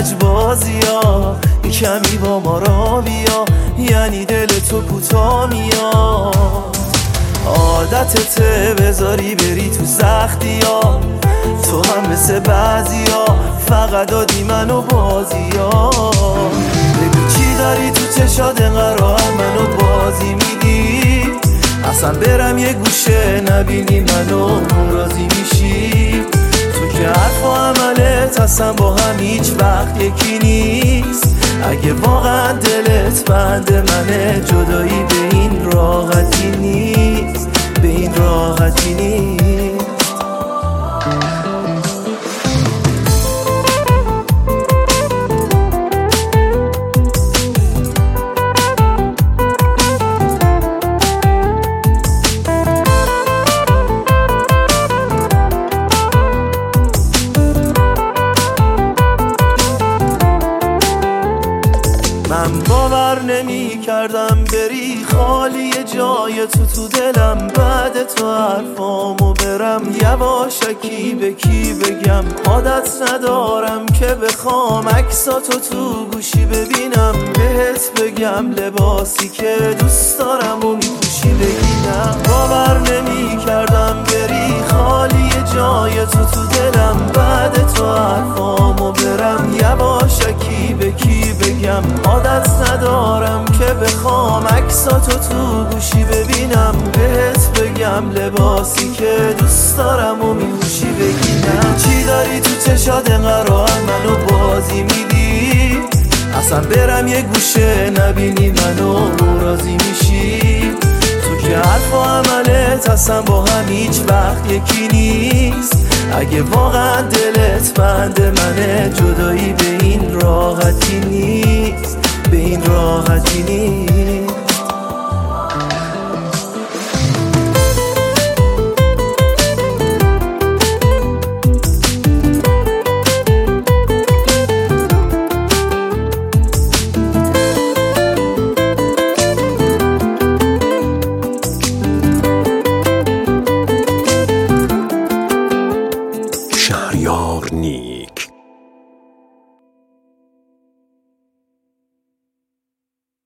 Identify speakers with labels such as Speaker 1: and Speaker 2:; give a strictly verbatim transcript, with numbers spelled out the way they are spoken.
Speaker 1: لجبازی ها، یه کمی با ما را بیا، یعنی دل تو کوتا میاد. عادتته بذاری بری تو سختی ها، تو هم مثل بعضی ها فقط دادی منو بازی ها. بگو چی داری تو چشات انقدر منو بازی میدی، اصلا برم یه گوشه نبینی منو راضی میشی. تو که حرف و عملت اصلا با هم هیچ وقت یکی نیست. اگه واقعا دلت بند منه جدایی به این راحتی نیست، به این راحتی نیست. من باور نمی کردم بری خالی جای تو تو دلم، بعد تو حرفامو برم یواشکی به کی بگم. عادت ندارم که بخوام عکساتو تو گوشی ببینم، بهت بگم لباسی که دوست دارم و میپوشی بگیرم. باور نمی کردم بری خالی جای تو تو دلم، بعد تو حرفامو برم یواشکی به کی بگم. عادت ندارم که بخوام عکساتو تو گوشی ببینم، بهت بگم لباسی که دوست دارم و میپوشی بگیرم. چی داری تو چشات انقدر منو بازی میدی، اصلا برم یه گوشه نبینی منو راضی میشی. تو که حرف و عملت اصلا با هم هیچ وقت یکی نیست. اگه واقعا دلت بند منه جدایی به این راحتی نیست، به این راحتی نیست.